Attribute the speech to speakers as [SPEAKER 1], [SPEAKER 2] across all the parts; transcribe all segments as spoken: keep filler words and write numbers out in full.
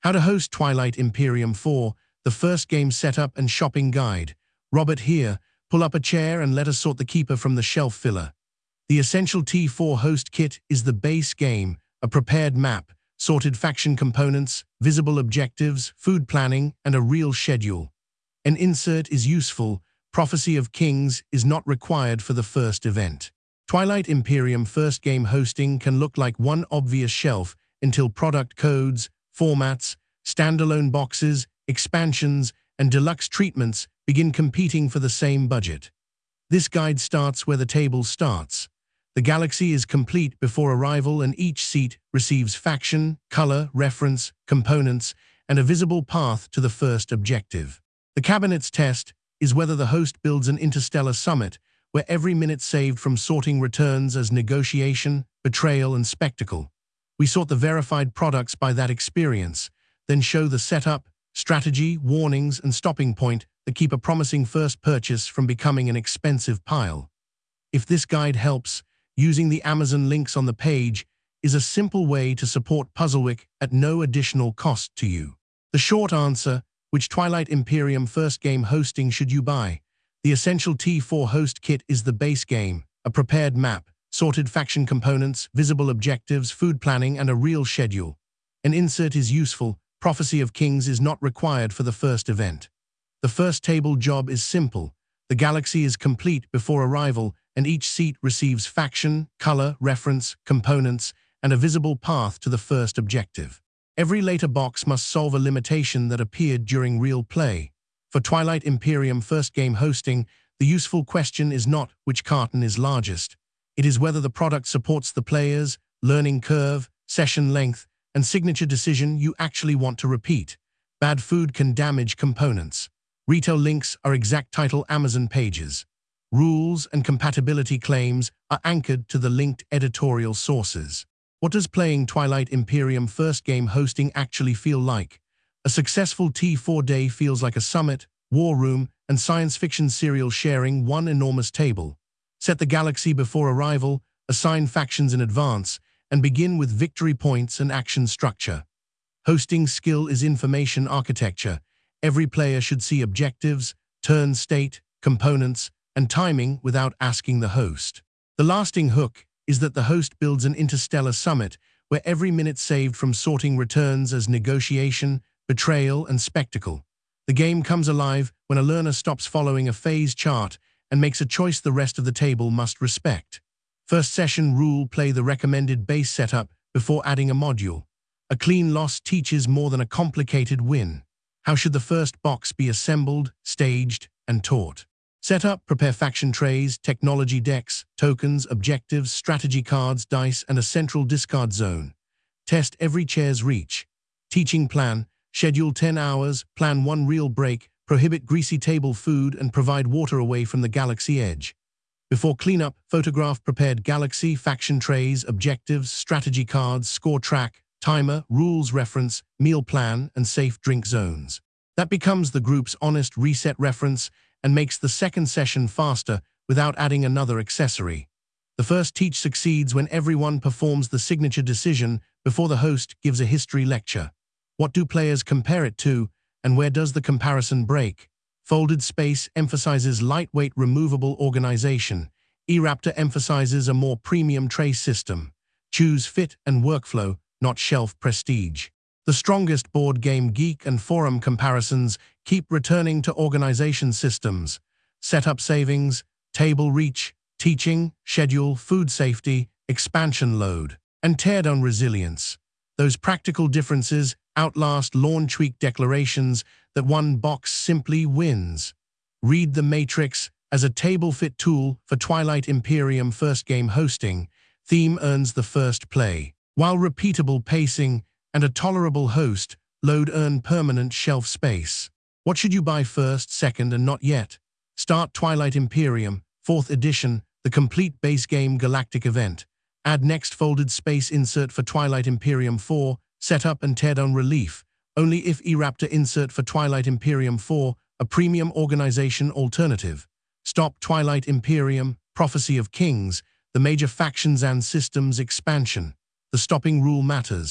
[SPEAKER 1] How to host Twilight Imperium four, the first game setup and shopping guide. Robert here, pull up a chair and let us sort the keeper from the shelf filler. The essential T four host kit is the base game, a prepared map, sorted faction components, visible objectives, food planning, and a real schedule. An insert is useful. Prophecy of Kings is not required for the first event. Twilight Imperium first game hosting can look like one obvious shelf until product codes, formats, standalone boxes, expansions, and deluxe treatments begin competing for the same budget. This guide starts where the table starts. The galaxy is complete before arrival and each seat receives faction, color, reference, components, and a visible path to the first objective. The cabinet's test is whether the host builds an interstellar summit where every minute saved from sorting returns as negotiation, betrayal, and spectacle. We sort the verified products by that experience, then show the setup, strategy, warnings, and stopping point that keep a promising first purchase from becoming an expensive pile. If this guide helps, using the Amazon links on the page is a simple way to support Puzzlewick at no additional cost to you. The short answer: which Twilight Imperium first game hosting should you buy? The essential T four host kit is the base game, a prepared map, sorted faction components, visible objectives, food planning, and a real schedule. An insert is useful. Prophecy of Kings is not required for the first event. The first table job is simple. The galaxy is complete before arrival, and each seat receives faction, color, reference, components, and a visible path to the first objective. Every later box must solve a limitation that appeared during real play. For Twilight Imperium first game hosting, the useful question is not which carton is largest. It is whether the product supports the player's learning curve, session length, and signature decision you actually want to repeat. Bad food can damage components. Retail links are exact title Amazon pages. Rules and compatibility claims are anchored to the linked editorial sources. What does playing Twilight Imperium first game hosting actually feel like? A successful T four day feels like a summit, war room, and science fiction serial sharing one enormous table. Set the galaxy before arrival, assign factions in advance, and begin with victory points and action structure. Hosting skill is information architecture. Every player should see objectives, turn state, components, and timing without asking the host. The lasting hook is that the host builds an interstellar summit where every minute saved from sorting returns as negotiation, betrayal, and spectacle. The game comes alive when a learner stops following a phase chart and makes a choice the rest of the table must respect. First session rule: play the recommended base setup before adding a module. A clean loss teaches more than a complicated win. How should the first box be assembled, staged, and taught? Setup: prepare faction trays, technology decks, tokens, objectives, strategy cards, dice, and a central discard zone. Test every chair's reach. Teaching plan: schedule ten hours, plan one real break, prohibit greasy table food, and provide water away from the galaxy edge. Before cleanup, photograph prepared galaxy, faction trays, objectives, strategy cards, score track, timer, rules reference, meal plan, and safe drink zones. That becomes the group's honest reset reference and makes the second session faster without adding another accessory. The first teach succeeds when everyone performs the signature decision before the host gives a history lecture. What do players compare it to, and where does the comparison break? Folded Space emphasizes lightweight, removable organization. eRaptor emphasizes a more premium tray system. Choose fit and workflow, not shelf prestige. The strongest board game geek and forum comparisons keep returning to organization systems, setup savings, table reach, teaching, schedule, food safety, expansion load, and teardown resilience. Those practical differences outlast launch week declarations that one box simply wins. Read the Matrix as a table fit tool for Twilight Imperium first game hosting. Theme earns the first play, while repeatable pacing and a tolerable host load earn permanent shelf space. What should you buy first, second, and not yet? Start Twilight Imperium, fourth edition, the complete base game galactic event. Add next folded space insert for Twilight Imperium four, setup and teardown relief. Only if eRaptor insert for Twilight Imperium four, a premium organization alternative. Stop Twilight Imperium, Prophecy of Kings, the major factions and systems expansion. The stopping rule matters.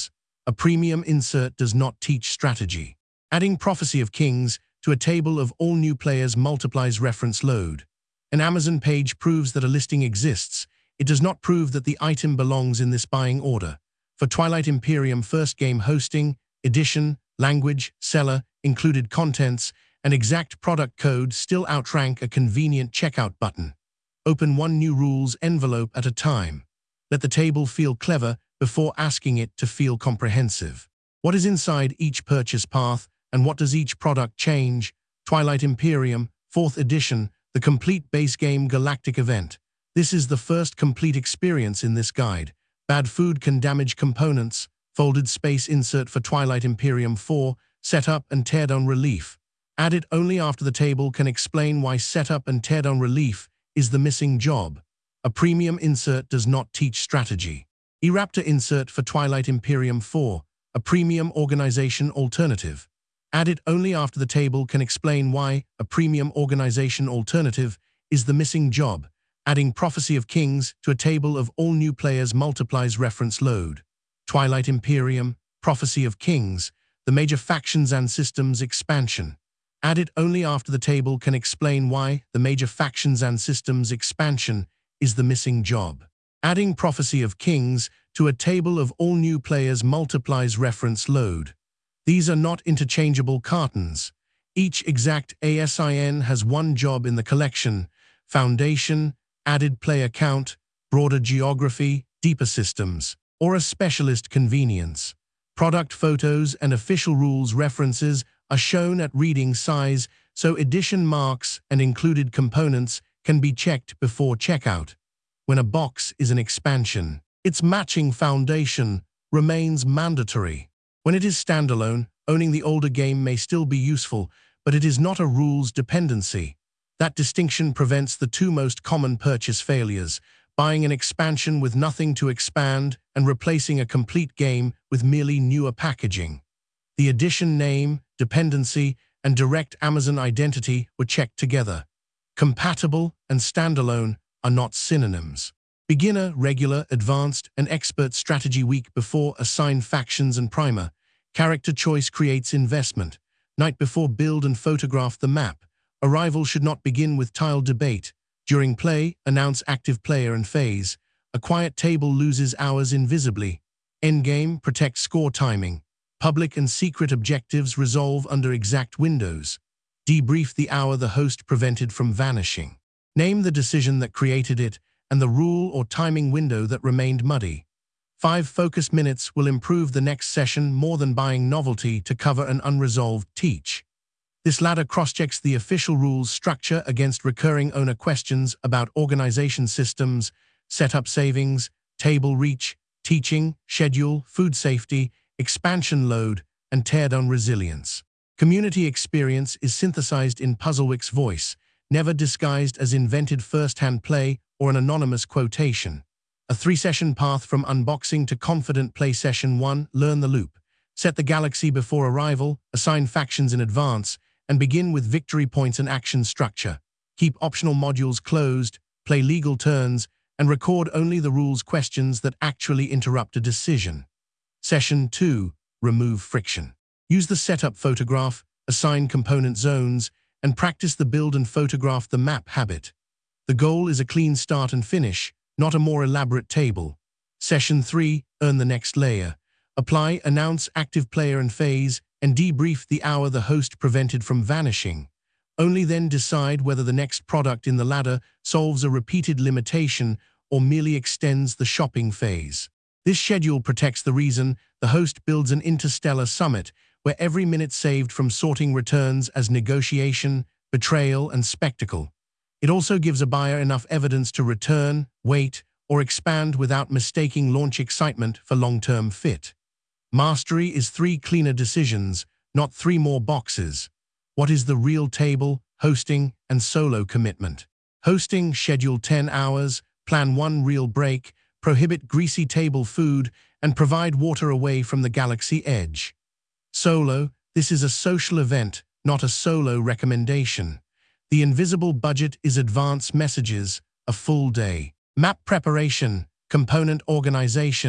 [SPEAKER 1] A premium insert does not teach strategy. Adding Prophecy of Kings to a table of all new players multiplies reference load. An Amazon page proves that a listing exists. It does not prove that the item belongs in this buying order. For Twilight Imperium first game hosting, edition, language, seller, included contents, and exact product code still outrank a convenient checkout button. Open one new rules envelope at a time. Let the table feel clever before asking it to feel comprehensive. What is inside each purchase path, and what does each product change? Twilight Imperium, fourth edition, the complete base game galactic event. This is the first complete experience in this guide. Bad food can damage components. Folded space insert for Twilight Imperium four, setup and teardown relief. Add it only after the table can explain why setup and teardown relief is the missing job. A premium insert does not teach strategy. E-Raptor insert for Twilight Imperium four, a premium organization alternative. Add it only after the table can explain why a premium organization alternative is the missing job. Adding Prophecy of Kings to a table of all new players multiplies reference load. Twilight Imperium, Prophecy of Kings, the major factions and systems expansion. Add it only after the table can explain why the major factions and systems expansion is the missing job. Adding Prophecy of Kings to a table of all new players multiplies reference load. These are not interchangeable cartons. Each exact A S I N has one job in the collection: foundation, added player count, broader geography, deeper systems, or a specialist convenience. Product photos and official rules references are shown at reading size, so edition marks and included components can be checked before checkout. When a box is an expansion, its matching foundation remains mandatory. When it is standalone, owning the older game may still be useful, but it is not a rules dependency. That distinction prevents the two most common purchase failures: buying an expansion with nothing to expand and replacing a complete game with merely newer packaging. The edition name, dependency, and direct Amazon identity were checked together. Compatible and standalone are not synonyms. Beginner, regular, advanced, and expert strategy week before assign factions and primer. Character choice creates investment. Night before build and photograph the map. Arrival should not begin with tile debate. During play, announce active player and phase. A quiet table loses hours invisibly. Endgame, protect score timing. Public and secret objectives resolve under exact windows. Debrief the hour the host prevented from vanishing. Name the decision that created it and the rule or timing window that remained muddy. Five focus minutes will improve the next session more than buying novelty to cover an unresolved teach. This ladder cross-checks the official rules structure against recurring owner questions about organization systems, setup savings, table reach, teaching, schedule, food safety, expansion load, and teardown resilience. Community experience is synthesized in Puzzlewick's voice, never disguised as invented first-hand play or an anonymous quotation. A three-session path from unboxing to confident play. Session one, learn the loop. Set the galaxy before arrival, assign factions in advance, and begin with victory points and action structure. Keep optional modules closed, play legal turns, and record only the rules questions that actually interrupt a decision. Session two, remove friction. Use the setup photograph, assign component zones, and practice the build and photograph the map habit. The goal is a clean start and finish, not a more elaborate table. Session three, earn the next layer. Apply, announce active player and phase, and debrief the hour the host prevented from vanishing. Only then decide whether the next product in the ladder solves a repeated limitation or merely extends the shopping phase. This schedule protects the reason the host builds an interstellar summit where every minute saved from sorting returns as negotiation, betrayal, and spectacle. It also gives a buyer enough evidence to return, wait, or expand without mistaking launch excitement for long-term fit. Mastery is three cleaner decisions, not three more boxes. What is the real table, hosting, and solo commitment? Hosting, schedule ten hours, plan one real break, prohibit greasy table food, and provide water away from the galaxy edge. Solo, this is a social event, not a solo recommendation. The invisible budget is advance messages, a full day. Map preparation, component organization,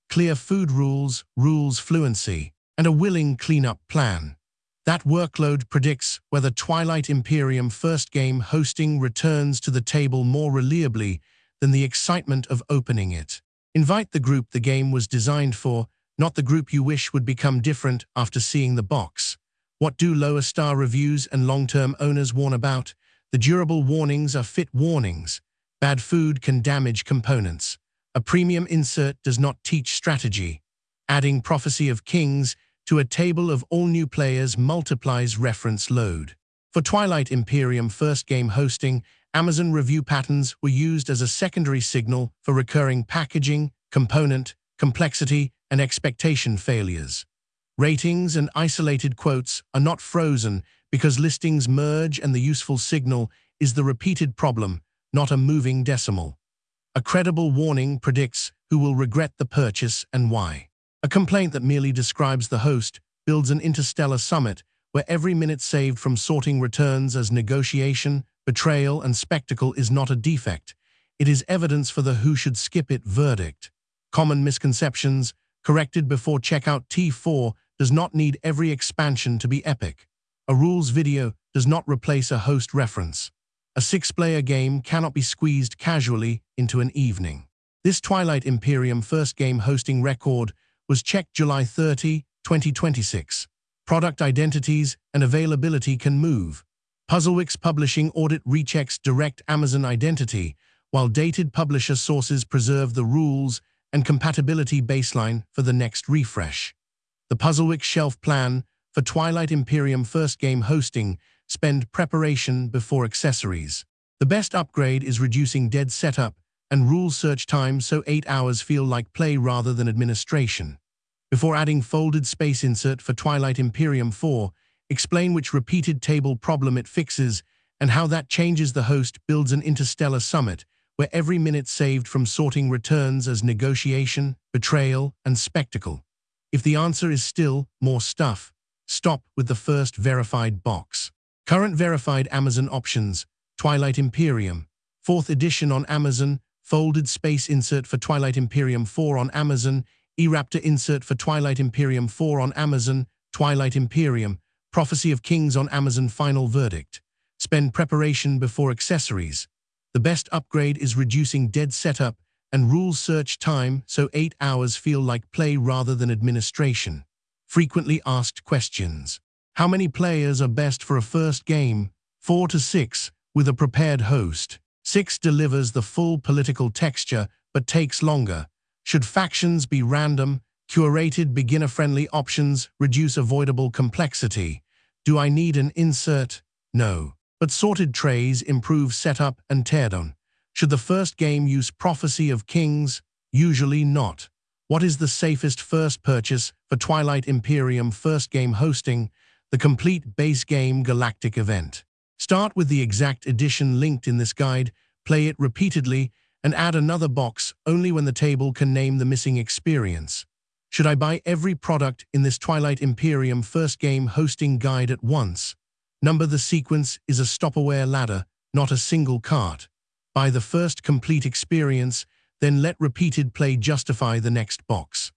[SPEAKER 1] clear food rules, rules fluency, and a willing cleanup plan. That workload predicts whether Twilight Imperium first game hosting returns to the table more reliably than the excitement of opening it. Invite the group the game was designed for, not the group you wish would become different after seeing the box. What do lower star reviews and long-term owners warn about? The durable warnings are fit warnings. Bad food can damage components. A premium insert does not teach strategy. Adding Prophecy of Kings to a table of all new players multiplies reference load. For Twilight Imperium first game hosting, Amazon review patterns were used as a secondary signal for recurring packaging, component, complexity, and expectation failures. Ratings and isolated quotes are not frozen because listings merge and the useful signal is the repeated problem, not a moving decimal. A credible warning predicts who will regret the purchase and why. A complaint that merely describes the host builds an interstellar summit where every minute saved from sorting returns as negotiation, betrayal, and spectacle is not a defect. It is evidence for the who should skip it verdict. Common misconceptions, corrected before checkout. T four does not need every expansion to be epic. A rules video does not replace a host reference. A six-player game cannot be squeezed casually into an evening. This Twilight Imperium first game hosting record was checked July thirtieth, twenty twenty-six. Product identities and availability can move. Puzzlewix Publishing audit rechecks direct Amazon identity, while dated publisher sources preserve the rules and compatibility baseline for the next refresh. The Puzzlewix shelf plan for Twilight Imperium first game hosting spend preparation before accessories. The best upgrade is reducing dead setup and rule search time so eight hours feel like play rather than administration. Before adding folded space insert for Twilight Imperium four, explain which repeated table problem it fixes and how that changes the host builds an interstellar summit where every minute saved from sorting returns as negotiation, betrayal, and spectacle. If the answer is still more stuff, stop with the first verified box. Current verified Amazon options: Twilight Imperium, fourth edition on Amazon, folded space insert for Twilight Imperium four on Amazon, eRaptor insert for Twilight Imperium four on Amazon, Twilight Imperium, Prophecy of Kings on Amazon. Final verdict: spend preparation before accessories. The best upgrade is reducing dead setup and rule search time so eight hours feel like play rather than administration. Frequently asked questions: how many players are best for a first game? Four to six, with a prepared host. Six delivers the full political texture, but takes longer. Should factions be random? Curated beginner-friendly options reduce avoidable complexity. Do I need an insert? No. But sorted trays improve setup and teardown. Should the first game use Prophecy of Kings? Usually not. What is the safest first purchase for Twilight Imperium first game hosting? The complete base game Galactic Event. Start with the exact edition linked in this guide, play it repeatedly, and add another box only when the table can name the missing experience. Should I buy every product in this Twilight Imperium first game hosting guide at once? Number the sequence is a stop-aware ladder, not a single cart. Buy the first complete experience, then let repeated play justify the next box.